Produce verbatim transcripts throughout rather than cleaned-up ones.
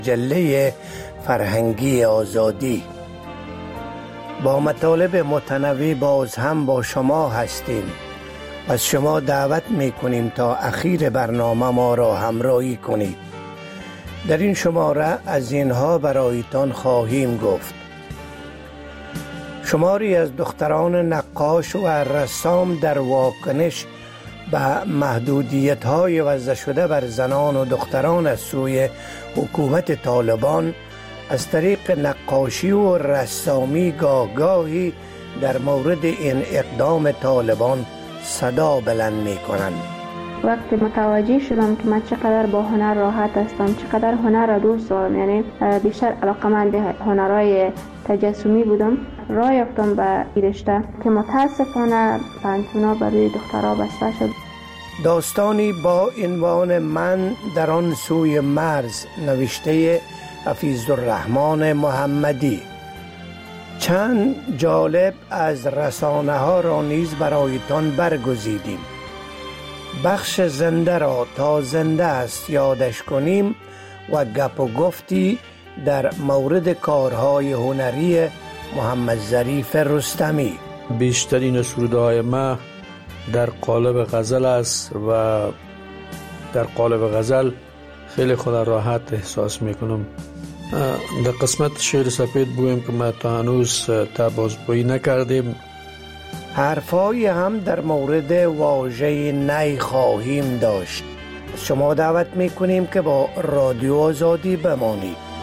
مجله فرهنگی آزادی. با مطالب متنوع باز هم با شما هستیم. از شما دعوت می کنیم تا اخیر برنامه ما را همراهی کنید. در این شماره از اینها برایتان خواهیم گفت: شماری از دختران نقاش و رسام در واکنش به محدودیت‌های وضع شده بر زنان و دختران از سوی حکومت طالبان از طریق نقاشی و رسامی گاهگاهی در مورد این اقدام طالبان صدا بلند می‌کنند. وقتی متوجه شدم که من چقدر با هنر راحت هستم، چقدر هنر را دوست دارم، یعنی بیشتر علاقه‌مند هنرهای تجسمی بودم، راه یافتم به این رشته که متاسفانه پانتونا برای دخترها بسته شد. داستانی با عنوان من در آن سوی مرز، نوشته حفیظالرحمن محمدی. چند جالب از رسانه ها را نیز برایتان برگزیدیم. بخش زنده را تا زنده است یادش کنیم و گپ و گفتی در مورد کارهای هنری محمد ظریف رستمی. بیشترین سرودهای ما در قالب غزل است و در قالب غزل خیلی خود راحت احساس میکنم. در قسمت شعر سفید بویم که ما تا هنوز تا بازگویی نکردیم. حرفایی هم در مورد واژه نی خواهیم داشت. شما دعوت میکنیم که با رادیو آزادی بمانید.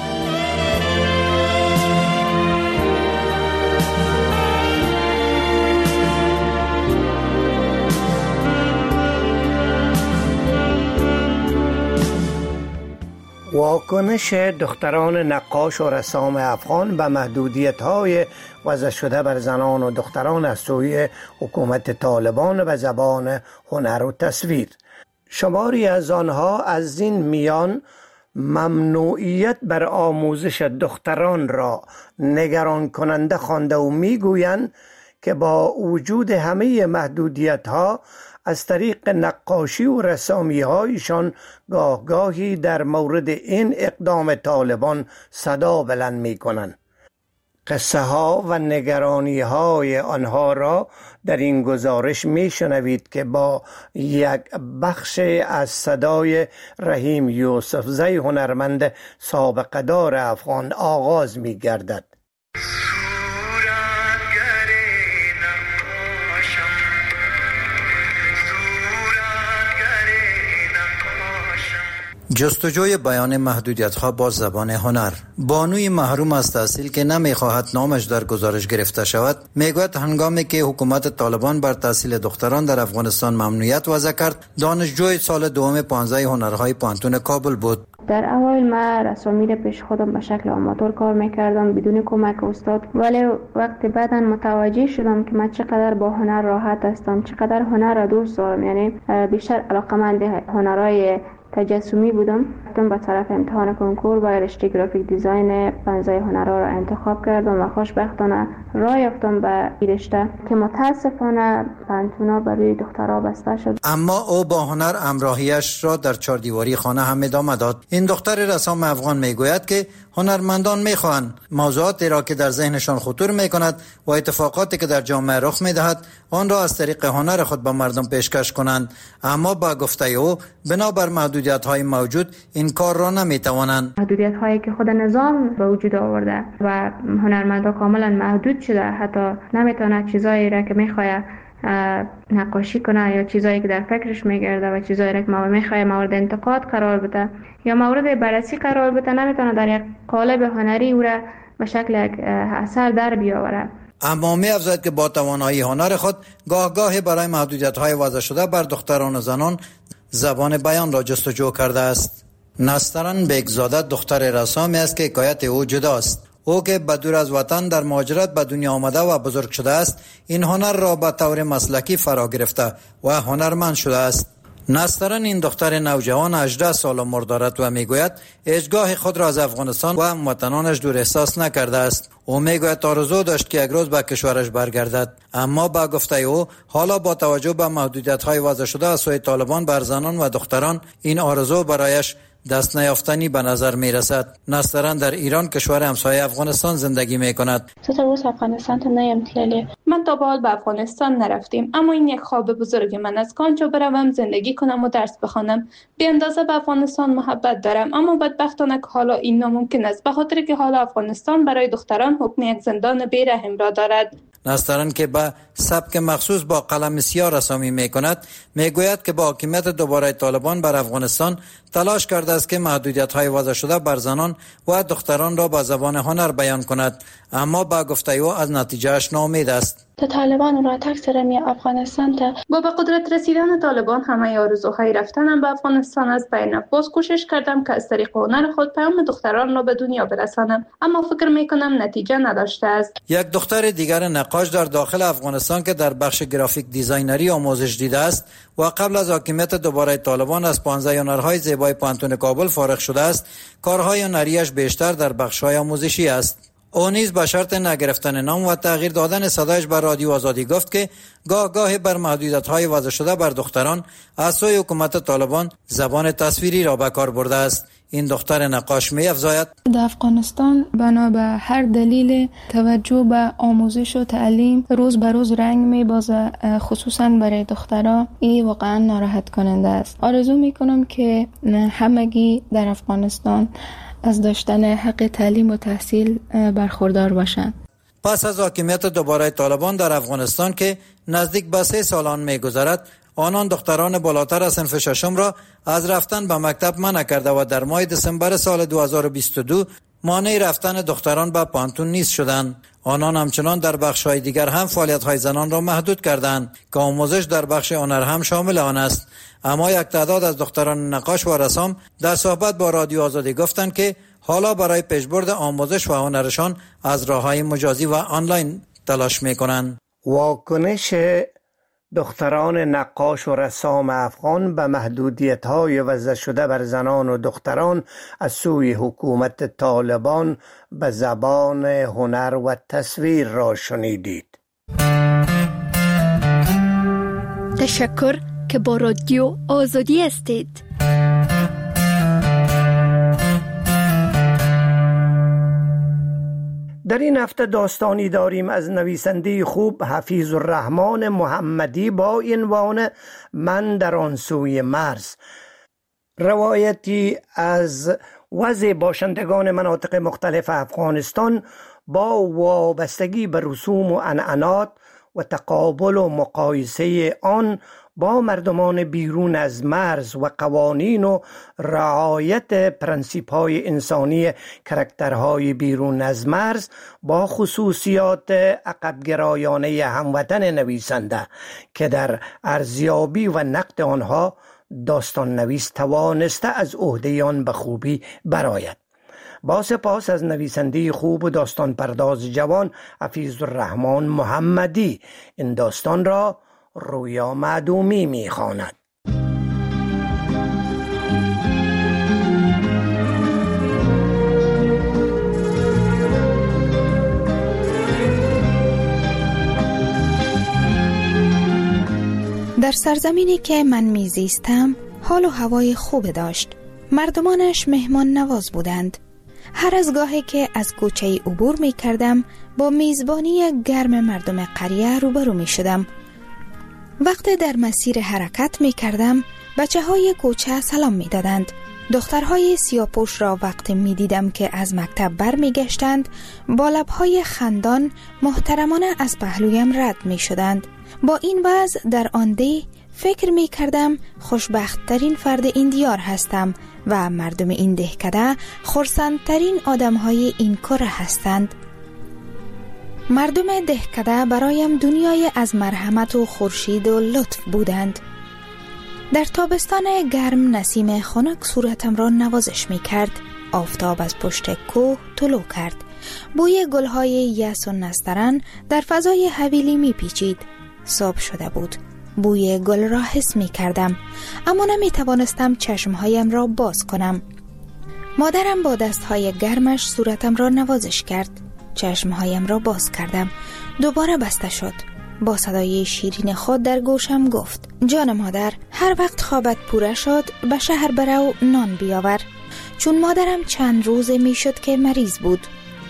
واکنش دختران نقاش و رسام افغان به محدودیت‌های وضع شده بر زنان و دختران از سوی حکومت طالبان به زبان هنر و تصویر. شماری از آنها از این میان ممنوعیت بر آموزش دختران را نگران کننده خوانده و میگویند که با وجود همه محدودیت‌ها از طریق نقاشی و رسامی هایشان گاه گاهی در مورد این اقدام طالبان صدا بلند می کنند. قصه ها و نگرانی های آنها را در این گزارش می شنوید که با یک بخش از صدای رحیم یوسفزی هنرمند سابقه دار افغان آغاز می گردد. جستجوی بیان محدودیت‌ها با زبان هنر. بانوی محروم از تحصیل که نمی‌خواهد نامش در گزارش گرفته شود، میگوید هنگامی که حکومت طالبان بر تحصیل دختران در افغانستان ممنوعیت وضع کرد، دانشجوی سال دوم پانزده هنرهای پانتون کابل بود. در اول من رسامی را پیش خودم به شکل آماتور کار میکردم بدون کمک استاد، ولی وقتی بعداً متوجه شدم که من چقدر با هنر راحت هستم، چقدر هنر را دوست دارم، یعنی بیشتر علاقه‌مند هنرهای تجسمی بودم، رفتم به طرف امتحان کنکور و رشته گرافیک دیزاین پانزده هنرها را انتخاب کردم و خوشبختانه راه یافتم به این رشته که متاسفانه پانتونا برای دخترها بسته شد. اما او با هنر همراهیش را در چهاردیواری خانه هم ادامه داد. این دختر رسام افغان میگوید که هنرمندان میخواهند موضوعاتی را که در ذهنشان خطور میکند و اتفاقاتی که در جامعه رخ میدهد آن را از طریق هنر خود به مردم پیشکش کنند، اما با گفته او بنابر محدودیت‌های موجود این کار را نمیتوانند. محدودیت‌هایی که خود نظام به وجود آورده و هنرمندا کاملا محدود شده، حتی نمیتونه چیزایی را که میخواد نقاشی کنه یا چیزایی که در فکرش میگرده و چیزایی را که ما میخواد مورد انتقاد قرار بده یا مورد بررسی قرار بده، نمیتونه در یک قالب هنری او را به شکل یک اثر در بیاوره. اما می افزاید که با توانایی هنر خود گاه گاهی برای محدودیت‌های وضع شده بر دختران و زنان زبان بیان را جستجو کرده است. نسترن بیگزاده دختر رسامی است که حکایت او جداست. او که بدور از وطن در مهاجرت به دنیا آمده و بزرگ شده است، این هنر را به طور مسلکی فرا گرفته و هنرمند شده است. نسترن این دختر نوجوان هجده سال عمر دارد و میگوید هیچگاه خود را از افغانستان و وطنانش دور احساس نکرده است. او میگوید آرزو داشت که یک روز به کشورش برگردد، اما با گفته او حالا با توجه به محدودیت‌های وضع شده از سوی طالبان بر زنان و دختران این آرزو برایش دست نیافتنی به نظر می رسد. نسترن در ایران، کشور همسایه افغانستان زندگی می کند. روز افغانستان نیم تلیلی. من تا به حال به افغانستان نرفتیم، اما این یک خواب بزرگ من است که آنجا بروم زندگی کنم و درس بخوانم. بی اندازه به افغانستان محبت دارم، اما بدبختانه که حالا این ناممکن است، به خاطر که حالا افغانستان برای دختران حکم یک زندان بی‌رحم را دارد. نسترن که به سبک مخصوص با قلم سیاه رسامی می کند، می گوید که با حاکمیت دوباره طالبان بر افغانستان تلاش کرده است که محدودیت های وضع شده بر زنان و دختران را با زبان هنر بیان کند، اما با گفته او از نتیجهش ناامید است. تا طالبان را تکثر می افغانستان تا با به قدرت رسیدن طالبان همه آرزوهای رفتنم به افغانستان از بین رفت. باز کوشش کردم که از طریق هنر خود پیام دختران را به دنیا برسانم، اما فکر می کنم نتیجه نداشته است. یک دختر دیگر نقاش در داخل افغانستان که در بخش گرافیک دیزاینری آموزش دیده است و قبل از حاکمیت دوباره طالبان از پانزده هنرهای زیبای پانتون کابل فارغ شده است، کارهای هنریش بیشتر در بخش‌های آموزشی است. او نیز به شرط نگرفتن نام و تغییر دادن صدایش بر رادیو آزادی گفت که گاه گاه بر محدودیت‌های وضع شده بر دختران از سوی حکومت طالبان زبان تصویری را به کار برده است. این دختر نقاش می افزاید: در افغانستان بنا به هر دلیل توجه به آموزش و تعلیم روز به روز رنگ می بازه، خصوصا برای دخترها. این واقعا ناراحت کننده است. آرزو می کنم که همگی در افغانستان از داشتن حق تعلیم و تحصیل برخوردار باشند. پس از حاکمیت دوباره طالبان در افغانستان که نزدیک به سه سالان می گذرد، آنان دختران بالاتر از صنف ششم را از رفتن به مکتب منع کرده و در ماه دسامبر سال دو هزار و بیست و دو مانع رفتن دختران به پانتون نیز شدند. آنان همچنان در بخش‌های دیگر هم فعالیت‌های زنان را محدود کردند که آموزش در بخش هنر هم شامل آن است. اما یک تعداد از دختران نقاش و رسام در صحبت با رادیو آزادی گفتند که حالا برای پیشبرد آموزش و هنرشان از راه‌های مجازی و آنلاین تلاش می‌کنند. واکنش دختران نقاش و رسام افغان به محدودیت‌های وضع شده بر زنان و دختران از سوی حکومت طالبان به زبان هنر و تصویر را شنیدید. تشکر که با رادیو آزادی هستید. در این هفته داستانی داریم از نویسنده خوب حفیظ الرحمن محمدی با عنوان من در آن سوی مرز. روایتی از وضع باشندگان مناطق مختلف افغانستان با وابستگی به رسوم و عنعنات و تقابل و مقایسه آن با مردمان بیرون از مرز و قوانین و رعایت پرنسیپ‌های انسانی کرکترهای بیرون از مرز با خصوصیات عقب‌گرایانه هموطن نویسنده که در ارزیابی و نقد آنها داستان نویس توانسته از عهده آن به خوبی برآید. با سپاس از نویسنده خوب و داستان پرداز جوان حفیظ الرحمن محمدی، این داستان را رویا معدومی می‌خواند. در سرزمینی که من میزیستم حال و هوای خوب داشت. مردمانش مهمان نواز بودند. هر از گاهی که از کوچه عبور می کردم با میزبانی گرم مردم قریه روبرو می شدم. وقتی در مسیر حرکت می کردم بچه های کوچه سلام می دادند. دخترهای سیاپوش را وقتی می دیدم که از مکتب بر می گشتند با لبهای خندان محترمانه از پهلویم رد می شدند. با این وضع در آن دی فکر می کردم خوشبخت ترین فرد این دیار هستم و مردم این دهکده خرسندترین آدم های این کره هستند. مردم دهکده برایم دنیای از مرحمت و خورشید و لطف بودند. در تابستان گرم نسیم خنک صورتم را نوازش می کرد. آفتاب از پشت کوه طلوع کرد. بوی گلهای یاس و نسترن در فضای حویلی می پیچید. صبح شده بود. بوی گل را حس می کردم، اما نمی توانستم چشمهایم را باز کنم. مادرم با دستهای گرمش صورتم را نوازش کرد. چشمهایم را باز کردم. دوباره بسته شد. با صدای شیرین خود در گوشم گفت: جان مادر، هر وقت خوابت پوره شد به شهر برو نان بیاور. چون مادرم چند روز می شد که مریض بود.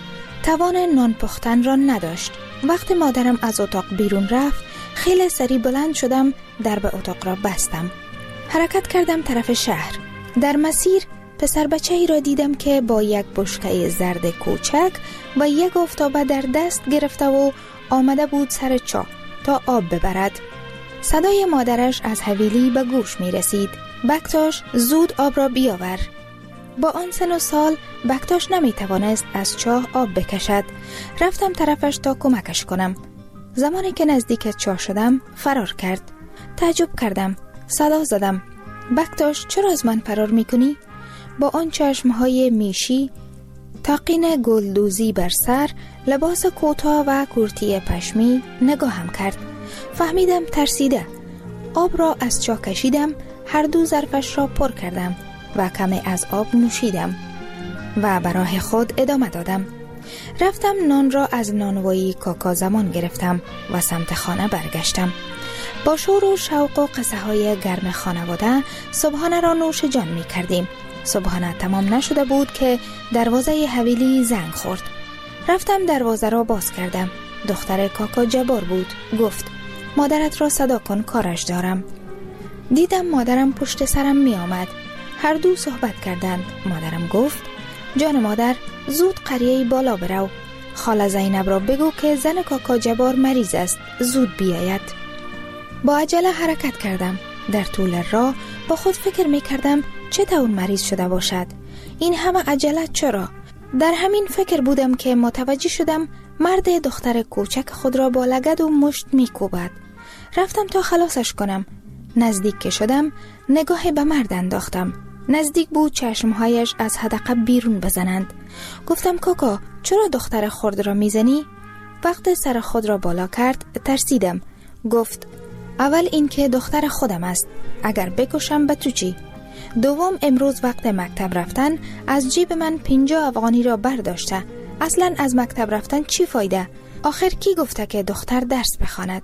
توان نان پختن را نداشت. وقتی مادرم از اتاق بیرون رفت، خیلی سریع بلند شدم، درب اتاق را بستم. حرکت کردم طرف شهر. در مسیر پسر بچه ای را دیدم که با یک بشکه زرد کوچک و یک آفتابه در دست گرفته و آمده بود سر چاه تا آب ببرد. صدای مادرش از حویلی به گوش می رسید. بکتاش زود آب را بیاور. با آن سن و سال بکتاش نمی توانست از چاه آب بکشد. رفتم طرفش تا کمکش کنم. زمانی که نزدیک چاه شدم فرار کرد. تعجب کردم. صدا زدم: بکتاش، چرا از من فرار می کنی؟ با آن چشمهای میشی، تاقین گلدوزی بر سر، لباس کوتاه و کرتی پشمی نگاهم کرد. فهمیدم ترسیده. آب را از چاه کشیدم، هر دو ظرفش را پر کردم و کمی از آب نوشیدم و برای خود ادامه دادم. رفتم نان را از نانوایی کاکا زمان گرفتم و سمت خانه برگشتم. با شور و شوق و قصه های گرم خانواده صبحانه را نوش جان می کردیم. صبحانه تمام نشده بود که دروازه حویلی زنگ خورد. رفتم دروازه را باز کردم. دختر کاکا جبار بود. گفت: مادرت را صدا کن، کارش دارم. دیدم مادرم پشت سرم می آمد. هر دو صحبت کردند. مادرم گفت: جان مادر، زود قریه بالا برو. خاله زینب را بگو که زن کاکا جبار مریض است، زود بیاید. با عجله حرکت کردم. در طول راه با خود فکر می کردم چه طور مریض شده باشد. این همه عجله چرا؟ در همین فکر بودم که متوجه شدم مرد دختر کوچک خود را با لگد و مشت می کوبد. رفتم تا خلاصش کنم. نزدیک که شدم نگاه به مرد انداختم. نزدیک بود چشمهایش از حدقه بیرون بزنند. گفتم: کاکا، چرا دختر خود را میزنی؟ وقت سر خود را بالا کرد ترسیدم. گفت: اول این که دختر خودم است، اگر بکشم به تو چی؟ دوم، امروز وقت مکتب رفتن از جیب من پنجاه افغانی را برداشته. اصلا از مکتب رفتن چی فایده؟ آخر کی گفته که دختر درس بخواند؟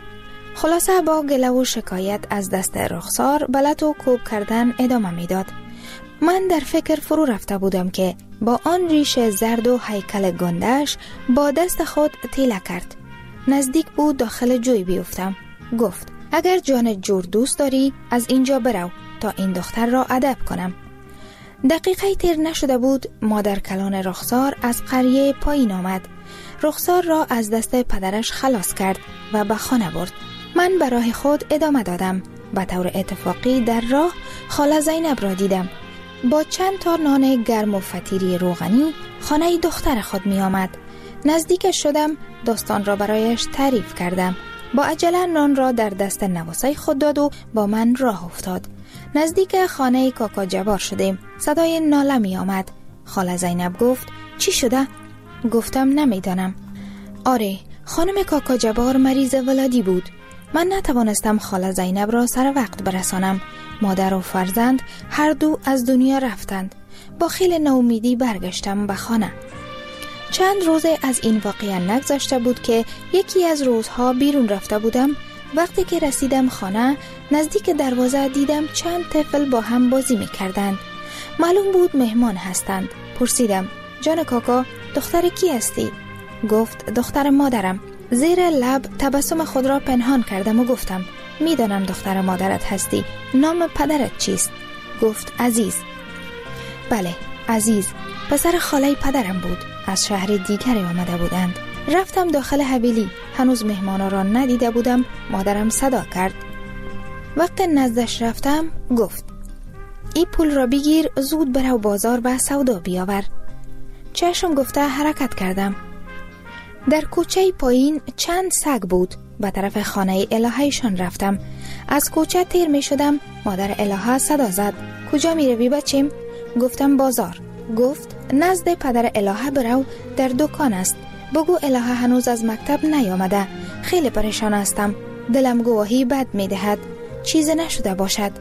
خلاصه با گله و شکایت از دست رخسار بلت و کوب کردن ادامه میداد. من در فکر فرو رفته بودم که با آن ریش زرد و هیکل گندش با دست خود تیله کرد. نزدیک بود داخل جوی بیفتم. گفت: اگر جان جور دوست داری از اینجا برو تا این دختر را ادب کنم. دقیقه تیر نشده بود مادر کلان رخسار از قریه پایین آمد. رخسار را از دست پدرش خلاص کرد و به خانه برد. من به راه خود ادامه دادم. به طور اتفاقی در راه خاله زینب را دیدم. با چند تا نان گرم و فطیری روغنی خانه دختر خود می آمد. نزدیکش شدم، داستان را برایش تعریف کردم. با عجله نان را در دست نواسای خود داد و با من راه افتاد. نزدیک خانه کاکا جبار شدیم. صدای ناله می آمد. خاله زینب گفت: چی شده؟ گفتم: نمیدانم. آره، خانم کاکا جبار مریض ولادی بود. من نتوانستم خاله زینب را سر وقت برسانم. مادر و فرزند هر دو از دنیا رفتند. با خیلی ناامیدی برگشتم به خانه. چند روز از این واقعه نگذشته بود که یکی از روزها بیرون رفته بودم. وقتی که رسیدم خانه، نزدیک دروازه دیدم چند طفل با هم بازی می کردند. معلوم بود مهمان هستند. پرسیدم: جان کاکا، دختر کی هستی؟ گفت: دختر مادرم. زیر لب تبسم خود را پنهان کردم و گفتم: میدانم دختر مادرت هستی. نام پدرت چیست؟ گفت: عزیز. بله، عزیز پسر خاله پدرم بود. از شهر دیگری آمده بودند. رفتم داخل حویلی. هنوز مهمانا را ندیده بودم. مادرم صدا کرد. وقت نزدش رفتم گفت: این پول را بگیر، زود برو بازار و سودا بیاور. چشم گفته حرکت کردم. در کوچه پایین چند سگ بود. به طرف خانه الههشان رفتم. از کوچه تیر می شدم. مادر الهه صدا زد: کجا می روی بچیم؟ گفتم: بازار. گفت: نزد پدر الهه برو، در دکان است. بگو الهه هنوز از مکتب نیامده. خیلی پریشان هستم. دلم گواهی بد می دهد. چیز نشده باشد.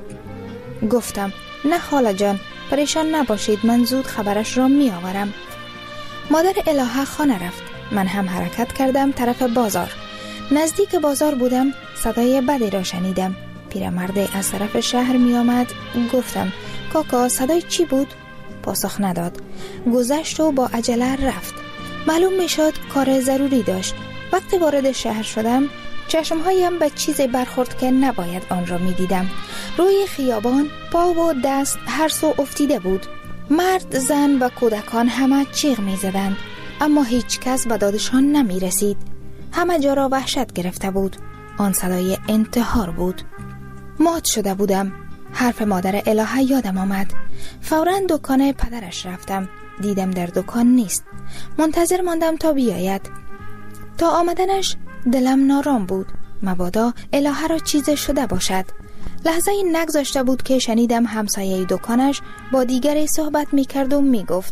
گفتم: نه خاله جان، پریشان نباشید، من زود خبرش را می آورم. مادر الهه خانه رفت. من هم حرکت کردم طرف بازار. نزدیک بازار بودم. صدای بدی را شنیدم. پیرمرد از طرف شهر می آمد. گفتم: کاکا، صدای چی بود؟ پاسخ نداد. گذشت و با عجله رفت. معلوم می شد کار ضروری داشت. وقتی وارد شهر شدم چشمهایم به چیزی برخورد که نباید آن را می دیدم. روی خیابان پا و دست هر سو افتیده بود. مرد، زن و کودکان همه جیغ می زدند، اما هیچ کس به دادشان نمی رسید. همه جا را وحشت گرفته بود. آن صدای انتحار بود. مات شده بودم. حرف مادر الهه یادم آمد. فوراً دکان پدرش رفتم. دیدم در دکان نیست. منتظر ماندم تا بیاید. تا آمدنش دلم نارام بود. مبادا الهه را چیز شده باشد. لحظه این نگذاشته بود که شنیدم همسایه دکانش با دیگری صحبت می کرد و می گفت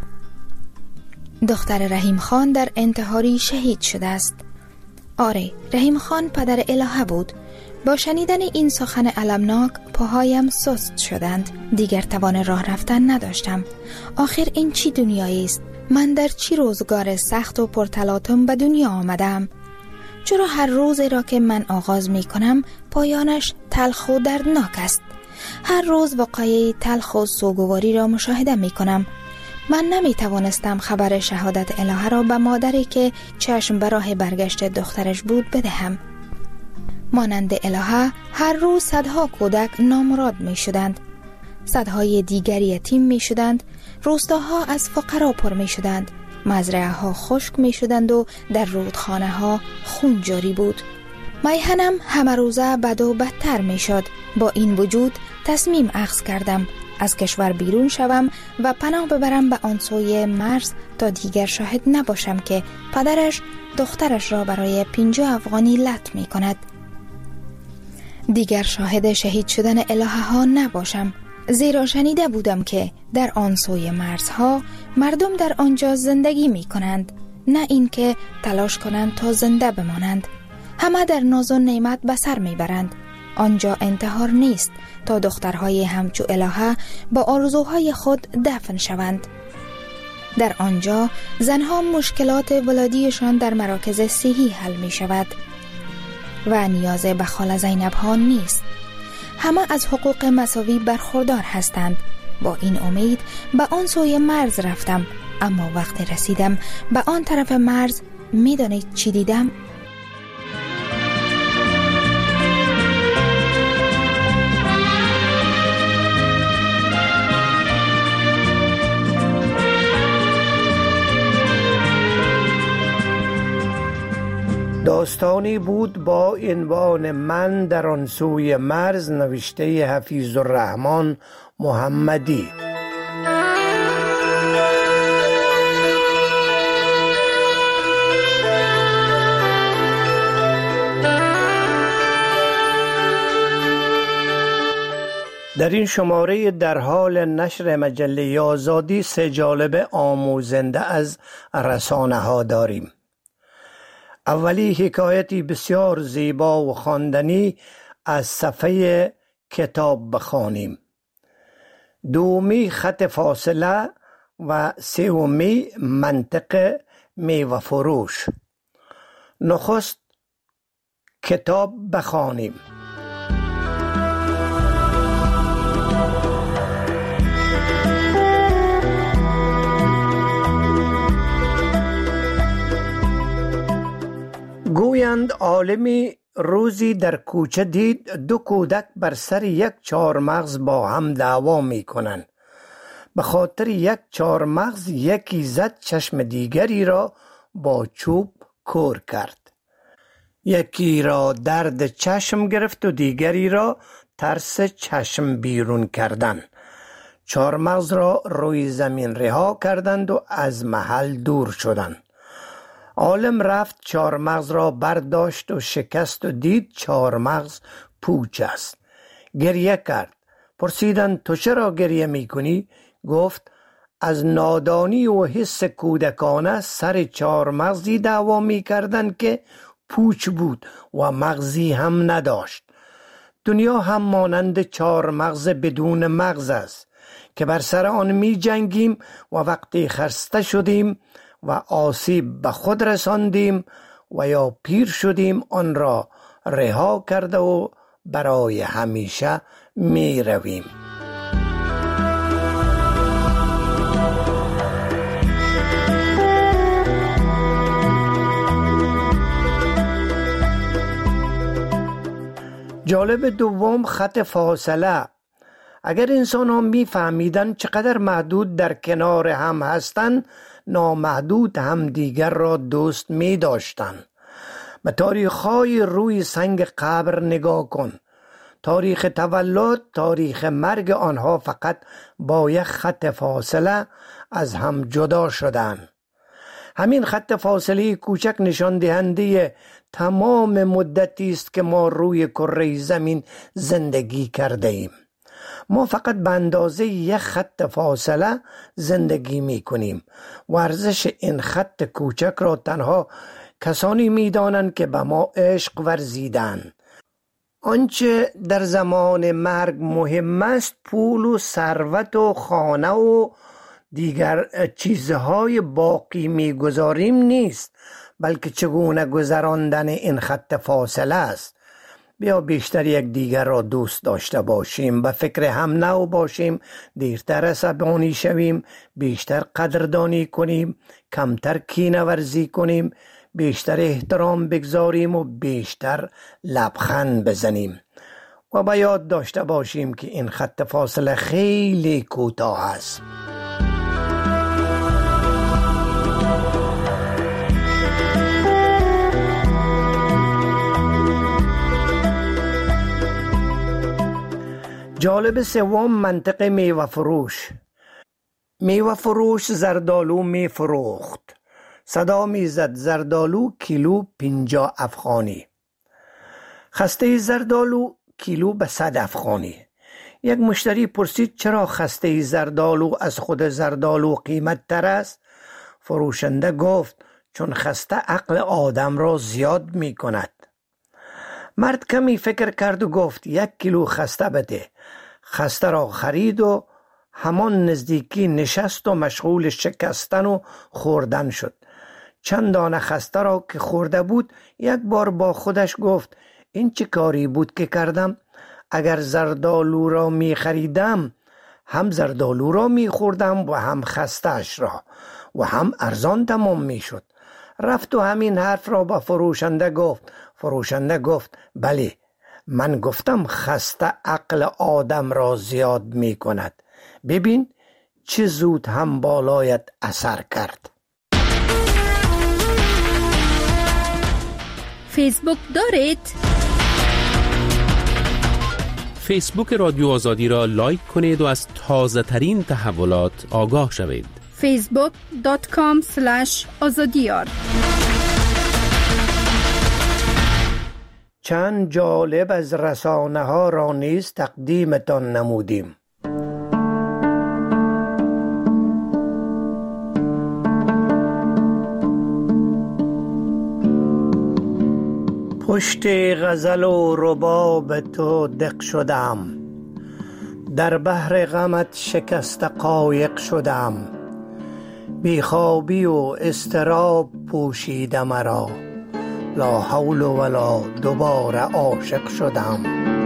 دختر رحیم خان در انتحاری شهید شده است. آره، رحیم خان پدر الهه بود. با شنیدن این سخن المناک پاهایم سست شدند. دیگر توان راه رفتن نداشتم. آخر این چی دنیایی است؟ من در چی روزگار سخت و پرتلاطم به دنیا آمدم؟ چرا هر روزی را که من آغاز می کنم پایانش تلخ و دردناک است؟ هر روز واقعی تلخ و سوگواری را مشاهده می کنم. من نمی توانستم خبر شهادت الهه را به مادری که چشم به راه برگشت دخترش بود بدهم. مانند الهه هر روز صدها کودک نامراد می شدند. صدهای دیگری یتیم می شدند. روستاها از فقرا پر می شدند. مزرعه ها خشک می شدند و در رودخانه ها خون جاری بود. میهنم همه روزه بد و بدتر می شد. با این وجود تصمیم اخذ کردم از کشور بیرون شوم و پناه ببرم به آن سوی مرز تا دیگر شاهد نباشم که پدرش دخترش را برای پنجاه افغانی لط می کند. دیگر شاهد شهید شدن الهه ها نباشم، زیرا شنیده بودم که در آن سوی مرزها مردم در آنجا زندگی می کنند، نه اینکه تلاش کنند تا زنده بمانند. همه در ناز و نعمت به سر می برند. آنجا انتحار نیست تا دخترهای همچو الهه با آرزوهای خود دفن شوند. در آنجا زنها مشکلات ولادیشان در مراکز صحی حل می شود و نیاز به خاله زینب ها نیست. همه از حقوق مساوی برخوردار هستند. با این امید به آن سوی مرز رفتم، اما وقتی رسیدم به آن طرف مرز می دانید چی دیدم؟ داستانی بود با عنوان من در آن سوی مرز، نوشته حفیظ الرحمن محمدی. در این شماره در حال نشر مجله آزادی سه جالب آموزنده از رسانه ها داریم. اولی حکایتی بسیار زیبا و خواندنی از صفحه کتاب بخوانیم. دومی خط فاصله و سومی منطق میوه فروش. نخست کتاب بخوانیم. گویند عالمی روزی در کوچه دید دو کودک بر سر یک چهارمغز با هم دعوا می کنند. به خاطر یک چهارمغز یکی زد چشم دیگری را با چوب کور کرد. یکی را درد چشم گرفت و دیگری را ترس چشم بیرون کردن. چهارمغز را روی زمین رها کردند و از محل دور شدند. عالم رفت چهارمغز را برداشت و شکست و دید چهارمغز پوچ است. گریه کرد. پرسیدند تو چرا گریه می کنی؟ گفت از نادانی و حس کودکانه سر چهارمغزی دعوا می کردند که پوچ بود و مغزی هم نداشت. دنیا هم مانند چهارمغز بدون مغز است که بر سر آن می جنگیم و وقتی خسته شدیم و آسیب به خود رساندیم و یا پیر شدیم آن را رها کرده و برای همیشه می رویم. جالب دوم خط فاصله. اگر انسان ها می فهمیدن چقدر محدود در کنار هم هستند، نامحدود هم دیگر را دوست می داشتن. به تاریخ های روی سنگ قبر نگاه کن. تاریخ تولد، تاریخ مرگ آنها فقط با یک خط فاصله از هم جدا شدند. همین خط فاصله کوچک نشان دهنده تمام مدتی است که ما روی کره زمین زندگی کرده ایم. ما فقط به اندازه یک خط فاصله زندگی می کنیم و ارزش این خط کوچک را تنها کسانی می دانند که به ما عشق ورزیدند. آنچه در زمان مرگ مهم است پول و ثروت و خانه و دیگر چیزهای باقی می گذاریم نیست، بلکه چگونه گذراندن این خط فاصله است. بیا بیشتر یک دیگر را دوست داشته باشیم، به فکر هم نو باشیم، دیرتر عصبانی شویم، بیشتر قدردانی کنیم، کمتر کینه ورزی کنیم، بیشتر احترام بگذاریم و بیشتر لبخند بزنیم و به یاد داشته باشیم که این خط فاصله خیلی کوتاه است. جالب سوم منطق میوه فروش. میوه فروش زردالو می فروخت. صدا می زد زردالو کیلو پنجاه افغانی. خسته زردالو کیلو به صد افغانی. یک مشتری پرسید چرا خسته زردالو از خود زردالو قیمت تر است؟ فروشنده گفت چون خسته عقل آدم را زیاد می کند. مرد کمی فکر کرد و گفت یک کیلو خسته بده. خسته را خرید و همان نزدیکی نشست و مشغول شکستن و خوردن شد. چند دانه خسته را که خورده بود یک بار با خودش گفت این چه کاری بود که کردم؟ اگر زردالو را می خریدم هم زردالو را می خوردم و هم خسته‌اش را و هم ارزان تمام می شد. رفت و همین حرف را با فروشنده گفت. فروشنده گفت بله، من گفتم خسته عقل آدم را زیاد می کند. ببین چه زود هم بالایت اثر کرد. فیسبوک دارید؟ فیسبوک رادیو آزادی را لایک کنید و از تازه ترین تحولات آگاه شوید. فیسبوک دات کام اسلش آزادیار. چند جالب از رسانه ها را نیز تقدیمتان نمودیم. پشت غزل و رباب تو دق شدم، در بحر غمت شکست قایق شدم. بیخوابی و اضطراب پوشیده مرا، لا حول ولا دوباره عاشق شدم.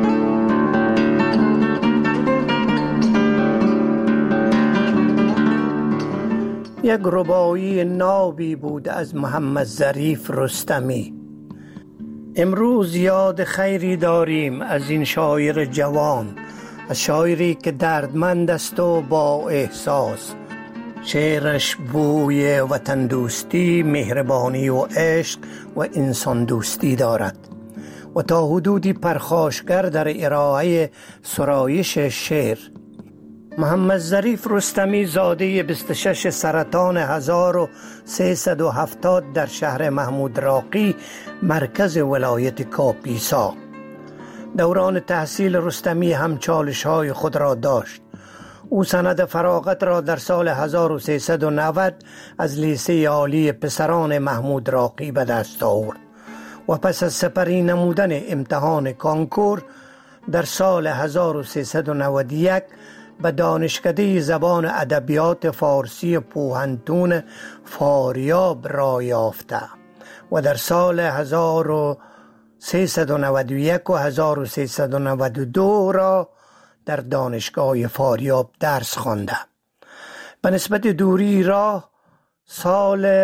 یک ربایی نابی بود از محمد ظریف رستمی. امروز یاد خیری داریم از این شاعر جوان، از شاعری که دردمند است و با احساس. شعرش بوی وطن دوستی، مهربانی و عشق و انسان دوستی دارد و تا حدودی پرخاشگر در ارائه سرایش شعر. محمد ظریف رستمی زاده بیست و شش سرطان هزار و سیصد و هفتاد در شهر محمود راقی مرکز ولایت کاپیسا. دوران تحصیل رستمی هم چالش های خود را داشت. او سند فراغت را در سال هزار و سیصد و نود از لیسه عالی پسران محمود راقی به دست آورد و پس از سپری نمودن امتحان کانکور در سال هزار و سیصد و نود و یک به دانشکده زبان ادبیات فارسی پوهنتون فاریاب را یافته و در سال هزار و سیصد و نود و یک و هزار و سیصد و نود و دو را در دانشگاه فاریاب درس خوانده. به نسبت دوری راه سال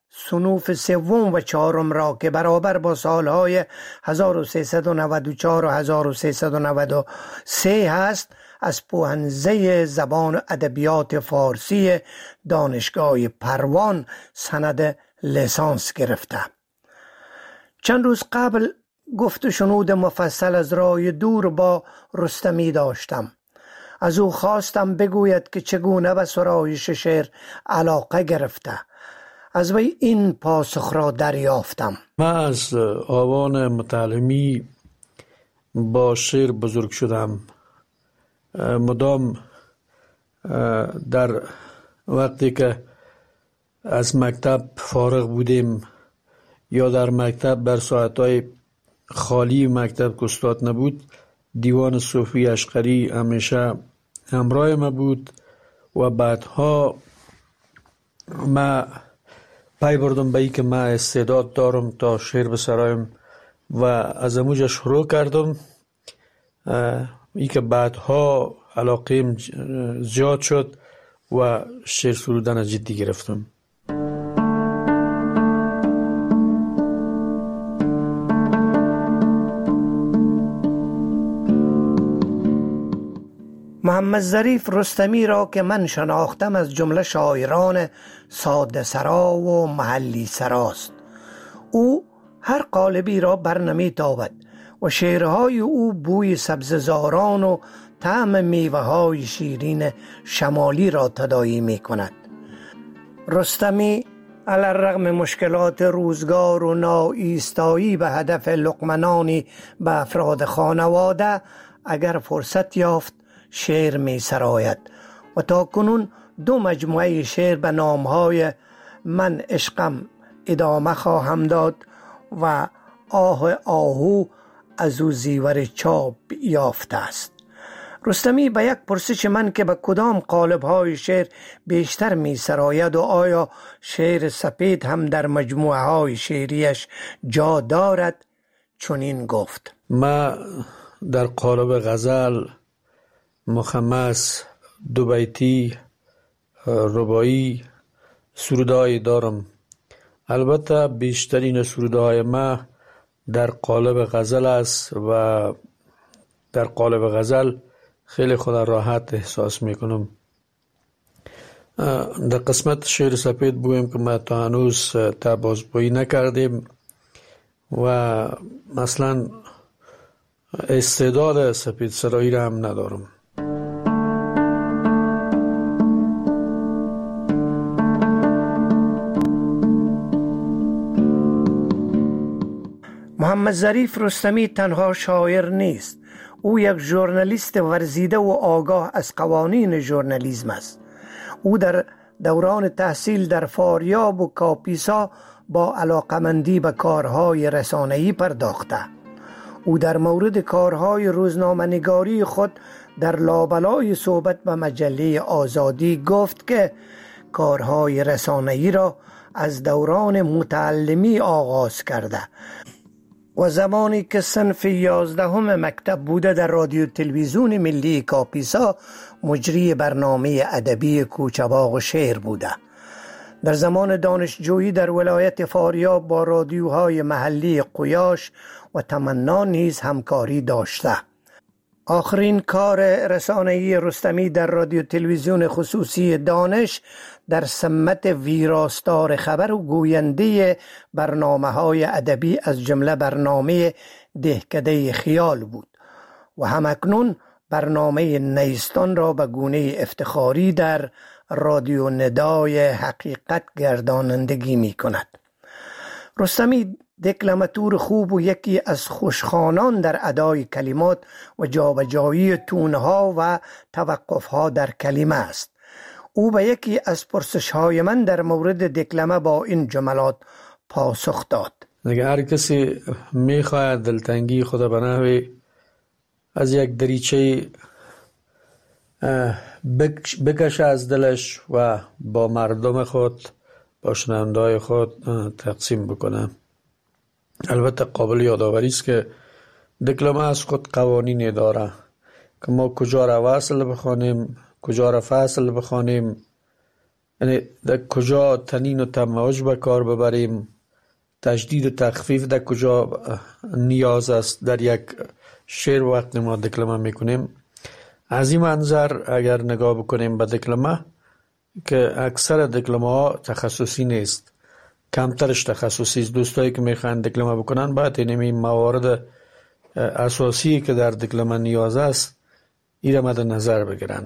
صنوف سوم و چهارم را که برابر با سالهای هزار و سیصد و نود و چهار و هزار و سیصد و نود و سه هست از پوهنزه زبان و ادبیات فارسی دانشگاه پروان سند لیسانس گرفته. چند روز قبل گفت و شنود مفصل از راه دور با رستمی داشتم. از او خواستم بگوید که چگونه به سرایش شعر علاقه گرفته. از وی این پاسخ را دریافتم: من از آوان متعلمی با شعر بزرگ شدم. مدام در وقتی که از مکتب فارغ بودیم یا در مکتب بر ساعتهای خالی مکتب که استاد نبود، دیوان صوفی اشقری همیشه همراه ما بود و بعدها ما پای بردم به ای که من استعداد دارم تا شعر بسرایم و از اموجه شروع کردم. ای که بعدها علاقیم زیاد شد و شعر سرودن جدی گرفتم. محمد ظریف رستمی را که من شناختم از جمله شاعران ساده سرا و محلی سراست. او هر قالبی را برنمی تابد و شعرهای او بوی سبززاران و طعم میوه های شیرین شمالی را تداعی می کند. رستمی علی‌الرغم مشکلات روزگار و ناایستایی به هدف لقمنانی به افراد خانواده اگر فرصت یافت شعر می سراید و تا کنون دو مجموعه شعر به نامهای من عشقم ادامه خواهم داد و آه آهو از او زیور چاپ یافته است. رستمی به یک پرسش من که به کدام قالب‌های شعر بیشتر می سراید و آیا شعر سپید هم در مجموعه های شعریش جا دارد چنین گفت: ما در قالب غزل، مخمس، دو بیتی، رباعی سروده‌ای دارم. البته بیشترین سروده‌های ما در قالب غزل است و در قالب غزل خیلی خود راحت احساس میکنم. در قسمت شعر سپید بویم که ما تا هنوز تبازبایی نکردیم و مثلا استعداد سپید سرایی را هم ندارم. محمد ظریف رستمی تنها شاعر نیست، او یک ژورنالیست ورزیده و آگاه از قوانین ژورنالیسم است. او در دوران تحصیل در فاریاب و کاپیسا با علاقمندی به کارهای رسانه‌ای پرداخته. او در مورد کارهای روزنامه‌نگاری خود در لابلای صحبت به مجله آزادی گفت که کارهای رسانه‌ای را از دوران متعلمی آغاز کرده و زمانی که صنف یازدهم مکتب بوده در رادیو تلویزیون ملی کاپیسا مجری برنامه ادبی کوچه‌باغ و شعر بوده. در زمان دانشجویی در ولایت فاریاب با رادیوهای محلی قیاش و تمنا نیز همکاری داشته. آخرین کار رسانه‌ای رستمی در رادیو تلویزیون خصوصی دانش در سمت ویراستار خبر و گوینده برنامه‌های ادبی از جمله برنامه دهکده خیال بود و همکنون برنامه نیستان را به گونه افتخاری در رادیو ندای حقیقت گردانندگی می کند. رستمی دکلماتور خوب و یکی از خوشخوانان در ادای کلمات و جابجایی تونها و توقفها در کلمه است. او به یکی از پرسش‌های من در مورد دکلمه با این جملات پاسخ داد: اگر هر کسی میخواهد دلتنگی خود به نحوی از یک دریچه بکشه از دلش و با مردم خود، با شنونده‌های خود تقسیم بکنه. البته قابل یادآوری است که دکلمه از خود قوانینی داره که ما کجا را وصل بخوانیم، کجا را فصل بخوانیم یعنی در کجا تنین و تماج به کار ببریم، تجدید و تخفیف در کجا نیاز است در یک شعر وقت ما دکلمه میکنیم. از این منظر اگر نگاه بکنیم به دکلمه که اکثر دکلمه ها تخصصی نیست، کمترش تخصصی است. دوستایی که میخوان دکلمه بکنن باید این موارد اساسی که در دکلمه نیاز است این را مد نظر بگیرن.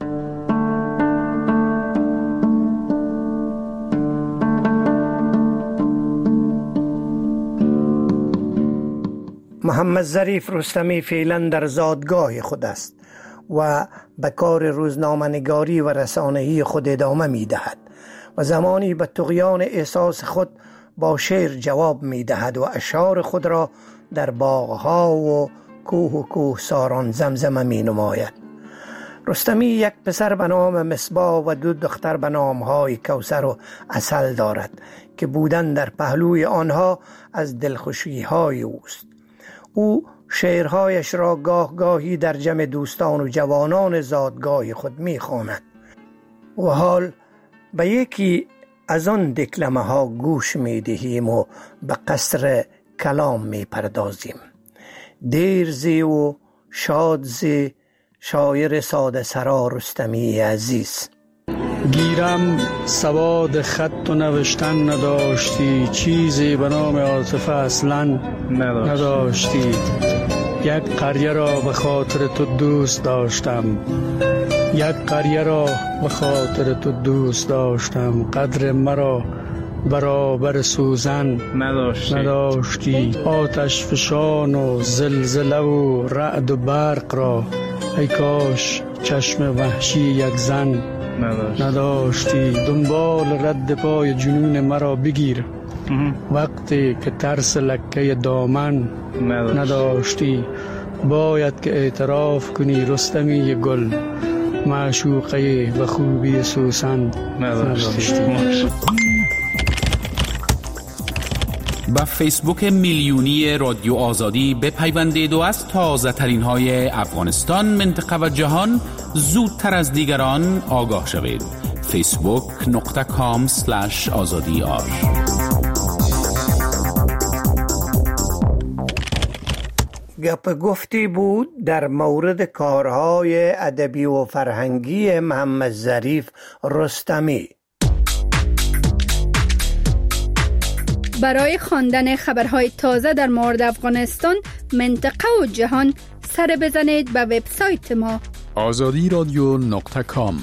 محمد ظریف رستمی فعلا در زادگاه خود است و به کار روزنامه‌نگاری و رسانه‌ای خود ادامه می‌دهد و زمانی به طغیان احساس خود با شعر جواب می‌دهد و اشعار خود را در باغ‌ها و کوه و کوهساران زمزمه می‌نماید. رستمی یک پسر به نام مصباح و دو دختر به نام‌های کوثر و عسل دارد که بودن در پهلوی آنها از دلخوشی‌های اوست. او شعرهایش را گاه گاهی در جمع دوستان و جوانان زادگاه خود می‌خواند و حال به یکی از آن دکلمه ها گوش می‌دهیم و به قصر کلام می‌پردازیم. دیر زی و شاد زی شاعر ساده سرا رستمی عزیز. گیرم سواد خط و نوشتن نداشتی، چیزی به نام عاطفه اصلا نداشتی. یک قریه را به خاطر تو دوست داشتم، یک قریه را به خاطر تو دوست داشتم. قدر مرا برابر سوزن نداشتی, نداشتی. آتش فشان و زلزله و رعد و برق را ای کاش چشم وحشی یک زن نداشتی, نداشتی. دنبال رد پای جنون مرا بگیر وقتی که ترس لکه دامن نداشتی. نداشتی. باید که اعتراف کنی رستمی گل، معشوقه و خوبی سوسن نداشتی, نداشتی. با فیسبوک میلیونی رادیو آزادی بپیوندید و از تازه ترین های افغانستان، منطقه و جهان زودتر از دیگران آگاه شوید. فیسبوک نقطه کام سلش آزادی آر. گپ گفتی بود در مورد کارهای ادبی و فرهنگی محمد ظریف رستمی. برای خواندن خبرهای تازه در مورد افغانستان، منطقه و جهان سر بزنید به وبسایت ما آزادی رادیو نقطه کام.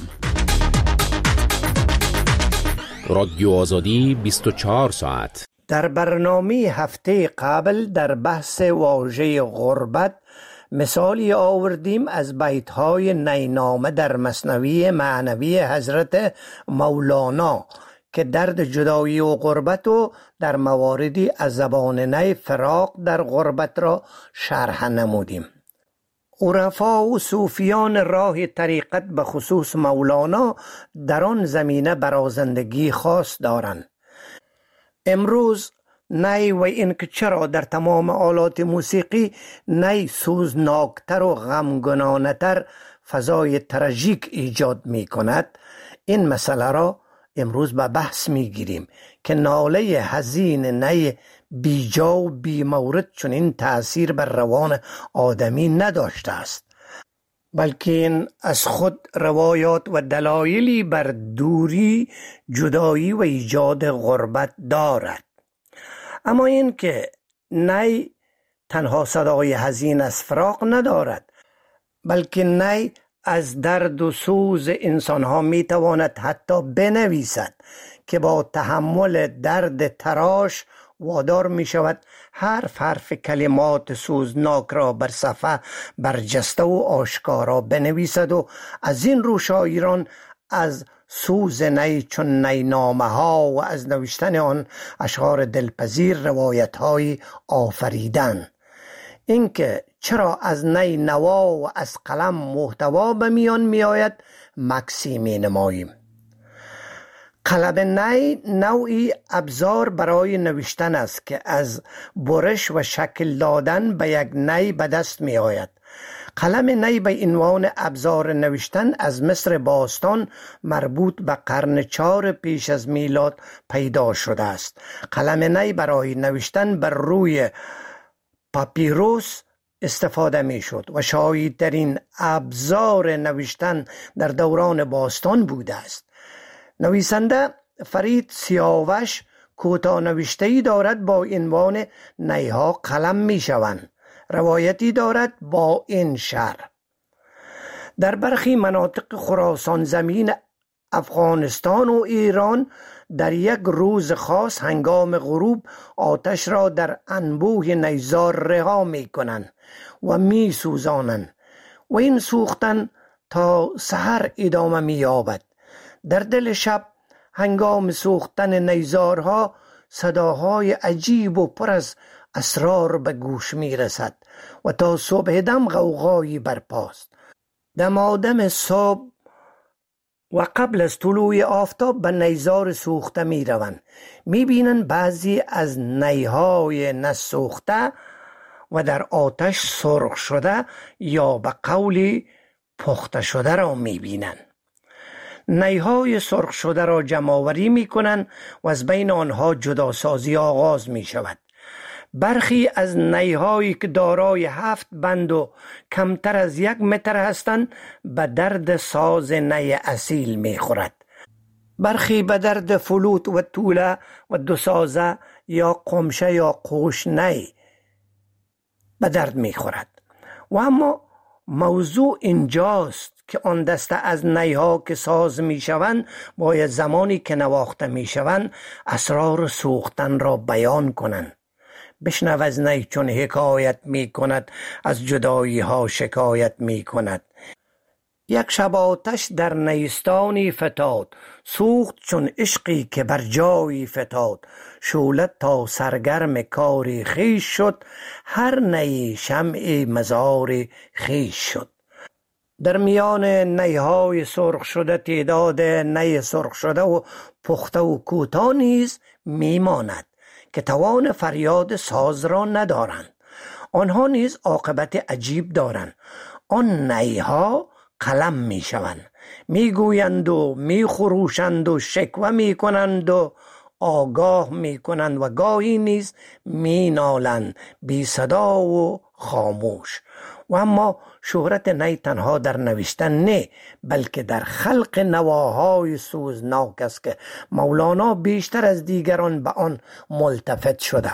رادیو آزادی بیست و چهار ساعت. در برنامه هفته قبل در بحث واژه غربت مثالی آوردیم از بیت‌های نینامه در مثنوی معنوی حضرت مولانا که درد جدایی و غربت و در مواردی از زبان نی فراق در غربت را شرح نمودیم. عرفا و صوفیان راه طریقت به خصوص مولانا در آن زمینه برازندگی خاص دارند. امروز نی و این که چرا در تمام آلات موسیقی نی سوزناکتر و غمگنانه‌تر فضای تراژیک ایجاد می کند، این مسئله را امروز به بحث می گیریم که ناله حزین نی بیجا و بی مورد چون این تأثیر بر روان آدمی نداشته است، بلکه این از خود روایات و دلایلی بر دوری، جدایی و ایجاد غربت دارد. اما این که نی تنها صدای حزین از فراق ندارد، بلکه نی از درد و سوز انسانها میتواند حتی بنویسد که با تحمل درد تراش وادار می شود حرف حرف کلمات سوزناک را بر صفحه برجسته و آشکارا بنویسد و از این رو شاعران از سوز نی چون نینامه ها و از نوشتن آن اشعار دلپذیر روایت های آفریدن. اینکه چرا از نی نوا و از قلم محتوا به میان می آید مکسی می نماییم. قلم نی نوعی ابزار برای نوشتن است که از برش و شکل دادن به یک نی به دست می آید. قلم نی به عنوان ابزار نوشتن از مصر باستان مربوط به قرن چهار پیش از میلاد پیدا شده است. قلم نی برای نوشتن بر روی پاپیروس استفاده می شد و شایع‌ترین ابزار نوشتن در دوران باستان بوده است. نویسنده فرید سیاوش کوتاه نوشته‌ای دارد با عنوان نیها قلم می شوند. روایتی دارد با این شرح: در برخی مناطق خراسان زمین افغانستان و ایران در یک روز خاص هنگام غروب آتش را در انبوه نیزار رها می کنند و می سوزانند و این سوختن تا سحر ادامه می یابد. در دل شب هنگام سوختن نیزارها صداهای عجیب و پر از اسرار به گوش می رسد و تا صبح دم غوغایی برپاست. دمادم صبح و قبل از طلوع آفتاب به نیزار سوخته می روند. می بینند بعضی از نیهای نسوخته و در آتش سرخ شده یا به قولی پخته شده را می بینند. نیهای سرخ شده را جمع‌آوری می کنند و از بین آنها جداسازی آغاز می شود. برخی از نیهایی که دارای هفت بند و کمتر از یک متر هستند به درد ساز نی اصیل می خورد. برخی به درد فلوت و توله و دو سازه یا قمشه یا قوش نی به درد می خورد. و اما موضوع اینجاست که آن دسته از نیها که ساز می شوند باید زمانی که نواخته می شوند اسرار سوختن را بیان کنند. بشنو از نی چون حکایت می کند، از جدایی ها شکایت می کند. یک شب آتش در نیستانی فتاد، سوخت چون عشقی که بر جایی فتاد. شولت تا سرگرم کاری خیش شد، هر نی شمع مزار خیش شد. در میان نیهای سرخ شده تعداد نی سرخ شده و پخته و کوتاه نیز میماند که توان فریاد ساز را ندارند. آنها نیز عاقبت عجیب دارند. آن نیها قلم می شوند، می گویند و می خروشند و شکوه می کنند و آگاه می کنند و گاهی نیز می نالند بی صدا و خاموش. و اما شهرت نی تنها در نوشتن نه، بلکه در خلق نواهای سوزناک است که مولانا بیشتر از دیگران به آن ملتفت شده.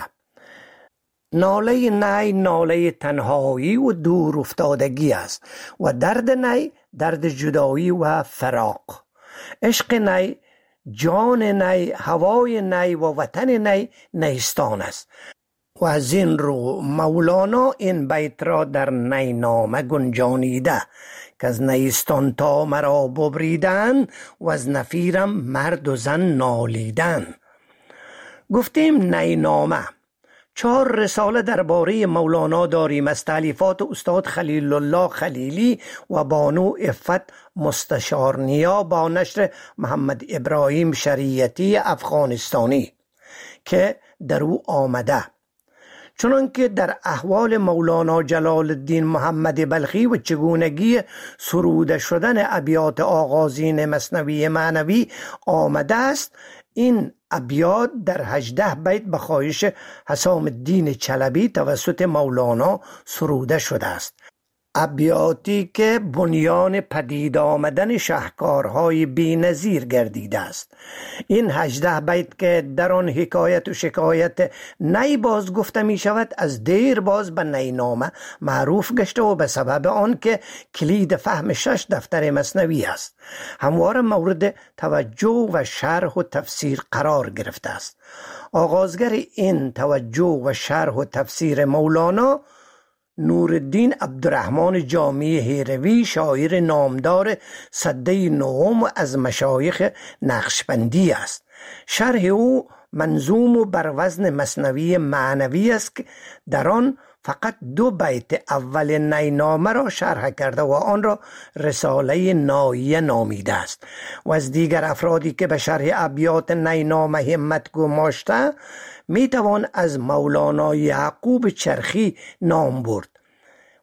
ناله نی ناله تنهایی و دور افتادگی است و درد نی درد جدایی و فراق. عشق نی، جان نی، هوای نی و وطن نی نیستان است. و از این رو مولانا این بیت را در نی نامه گنجانیده که از نیستان تا مرا ببریدن و از نفیرم مرد و زن نالیدن. گفتیم نی نامه. چهار رساله درباره مولانا داریم از تالیفات استاد خلیل الله خلیلی و بانو عفت مستشارنیا با نشر محمد ابراهیم شریعتی افغانستانی که در او آمده. چنانکه در احوال مولانا جلال الدین محمد بلخی و چگونگی سروده شدن ابیات آغازین مثنوی معنوی آمده است، این ابیات در هجده بیت به خواهش حسام الدین چلبی توسط مولانا سروده شده است. ابیاتی که بنیان پدید آمدن شهکارهای بی نظیر گردیده است. این هجده بیت که در آن حکایت و شکایت نی باز گفته می شود از دیر باز به نی نامه معروف گشته و به سبب آن که کلید فهم شش دفتر مثنوی است همواره مورد توجه و شرح و تفسیر قرار گرفته است. آغازگر این توجه و شرح و تفسیر مولانا نورالدین عبدالرحمن جامی هیروی، شاعر نامدار سده نهم از مشایخ نقشبندی است. شرح او منظوم و بر وزن مثنوی معنوی است که در آن فقط دو بیت اول نی نامه را شرح کرده و آن را رساله ناییه نامیده است. و از دیگر افرادی که به شرح ابیات نی نامه همت گماشته می توان از مولانا یعقوب چرخی نام برد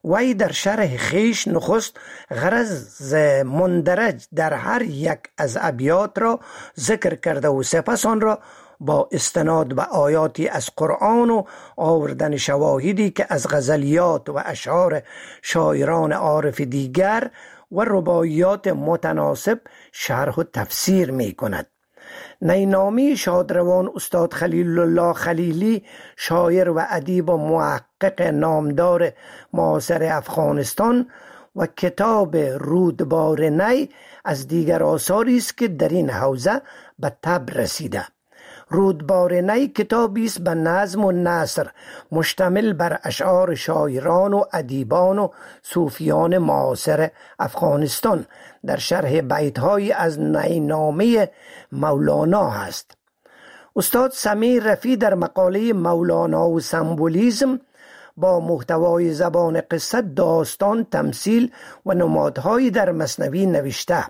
وی در شرح خیش نخست غرض مندرج در هر یک از ابیات را ذکر کرده و سپس آن را با استناد به آیاتی از قرآن و آوردن شواهدی که از غزلیات و اشعار شاعران عارف دیگر و رباعیات متناسب شرح و تفسیر می کند. نینامی شادروان استاد خلیل الله خلیلی، شاعر و ادیب و محقق نامدار معاصر افغانستان، و کتاب رودبار نی از دیگر آثاری است که در این حوزه به طبع رسیده. رودبار نی کتابی است به نظم و نثر مشتمل بر اشعار شاعران و ادیبان و صوفیان معاصر افغانستان در شرح بیت‌هایی از نینامه مولانا است. استاد سمیر رفیع در مقاله مولانا و سمبولیسم با محتوای زبان قصه، داستان، تمثیل و نمادهایی در مثنوی نوشته.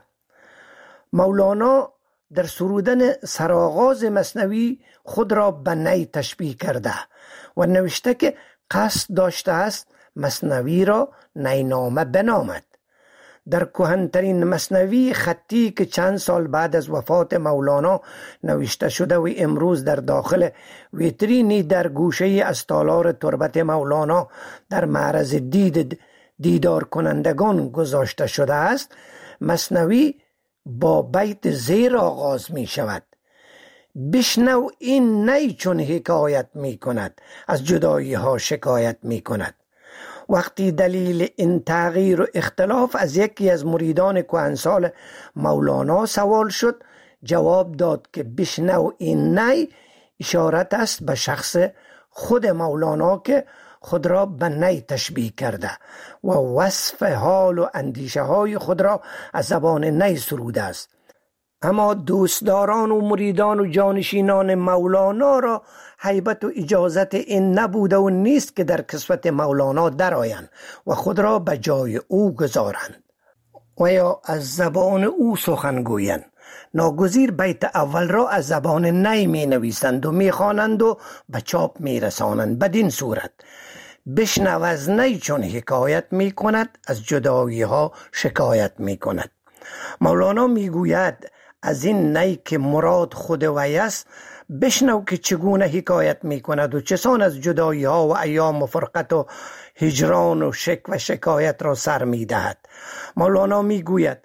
مولانا در سرودن سرآغاز مثنوی خود را به نی تشبیه کرده و نوشته که قصد داشته است مثنوی را نینامه بنامد. در کهن‌ترین مثنوی خطی که چند سال بعد از وفات مولانا نوشته شده و امروز در داخل ویترینی در گوشه از تالار تربت مولانا در معرض دید دیدار کنندگان گذاشته شده است، مثنوی با بیت زیر آغاز می شود: بشنو این نی چون حکایت می کند، از جدایی ها شکایت می کند. وقتی دلیل این تغییر و اختلاف از یکی از مریدان کهنسال مولانا سوال شد، جواب داد که بشنو این نی اشارت است به شخص خود مولانا که خود را به نی تشبیه کرده و وصف حال و اندیشه های خود را از زبان نی سروده است. اما دوستداران و مریدان و جانشینان مولانا را هیبت و اجازت این نبوده و نیست که در کسوت مولانا درآیند و خود را به جای او گذارند و یا از زبان او سخن گویند. ناگزیر بیت اول را از زبان نی می نویسند و می خوانند و به چاپ می رسانند. بدین صورت بشنو از نی چون حکایت می کند، از جدایی ها شکایت می کند. مولانا می گوید از این نی که مراد خود وی است بشنو که چگونه حکایت می کند و چسان از جدایی ها و ایام و فرقت و هجران و شک و شکایت را سر می دهد. مولانا می گوید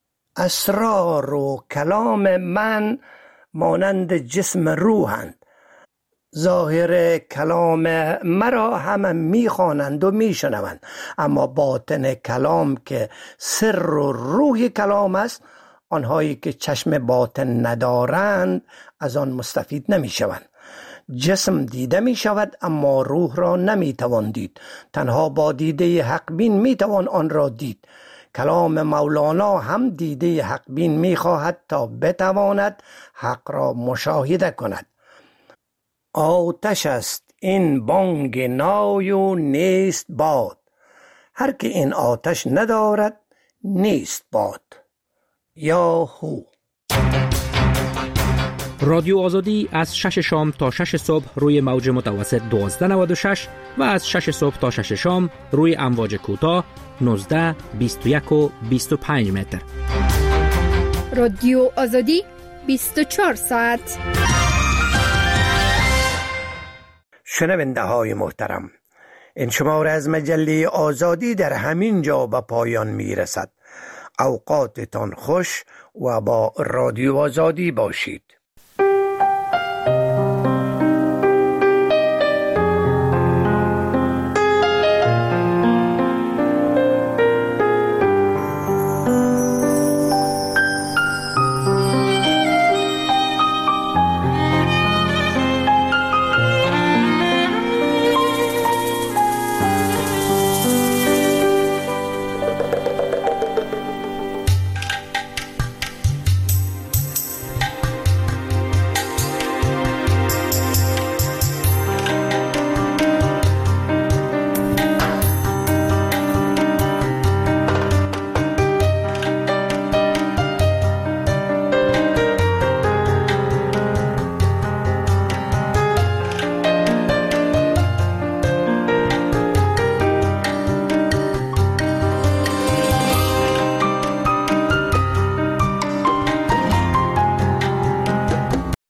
اسرار و کلام من مانند جسم روحند، ظاهر کلام مرا همه می خوانند و می شنوند، اما باطن کلام که سر و روح کلام است، آنهایی که چشم باطن ندارند از آن مستفید نمی شوند. جسم دیده می شود اما روح را نمی توان دید، تنها با دیده حق بین می توان آن را دید. کلام مولانا هم دیده حق بین می خواهد تا بتواند حق را مشاهده کند. آتش است این بانگ نای و نیست باد، هر که این آتش ندارد نیست باد. یا هو. رادیو آزادی از شش شام تا شش صبح روی موج متوسط دوازده نود و شش و از شش صبح تا شش شام روی امواج کوتاه نوزده، بیست و یک و بیست و پنج متر. رادیو آزادی بیست و چهار ساعت. شنونده های محترم، این شماره از مجله آزادی در همین جا به پایان می رسد. اوقاتتان خوش و با رادیو آزادی باشید.